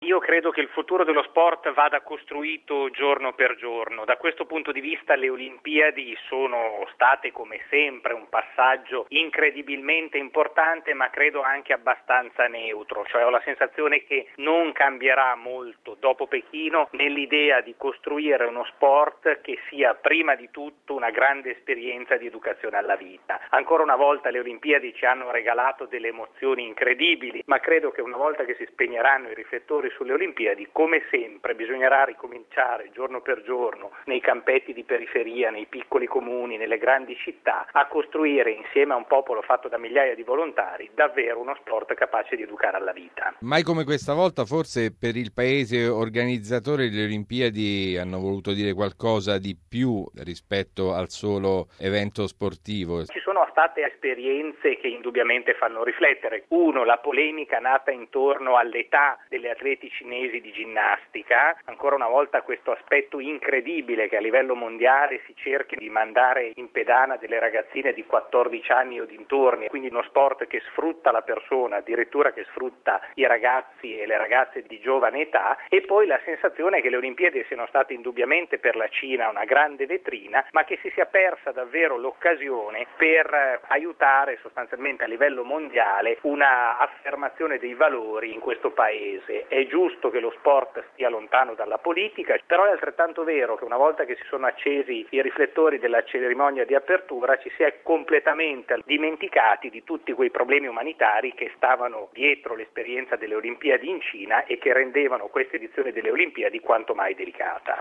Io credo che il futuro dello sport vada costruito giorno per giorno. Da questo punto di vista le Olimpiadi sono state come sempre un passaggio incredibilmente importante, ma credo anche abbastanza neutro. Cioè ho la sensazione che non cambierà molto dopo Pechino nell'idea di costruire uno sport che sia prima di tutto una grande esperienza di educazione alla vita. Ancora una volta le Olimpiadi ci hanno regalato delle emozioni incredibili, ma credo che una volta che si spegneranno i riflettori sulle Olimpiadi, come sempre bisognerà ricominciare giorno per giorno nei campetti di periferia, nei piccoli comuni, nelle grandi città, a costruire insieme a un popolo fatto da migliaia di volontari davvero uno sport capace di educare alla vita. Mai come questa volta, forse per il paese organizzatore le Olimpiadi hanno voluto dire qualcosa di più rispetto al solo evento sportivo. Ci sono state esperienze che indubbiamente fanno riflettere. Uno, la polemica nata intorno all'età delle atleti cinesi di ginnastica, ancora una volta questo aspetto incredibile che a livello mondiale si cerchi di mandare in pedana delle ragazzine di 14 anni o dintorni, quindi uno sport che sfrutta la persona, addirittura che sfrutta i ragazzi e le ragazze di giovane età, e poi la sensazione che le Olimpiadi siano state indubbiamente per la Cina una grande vetrina, ma che si sia persa davvero l'occasione per aiutare sostanzialmente a livello mondiale una affermazione dei valori in questo paese. È giusto che lo sport stia lontano dalla politica, però è altrettanto vero che una volta che si sono accesi i riflettori della cerimonia di apertura ci si è completamente dimenticati di tutti quei problemi umanitari che stavano dietro l'esperienza delle Olimpiadi in Cina e che rendevano questa edizione delle Olimpiadi quanto mai delicata.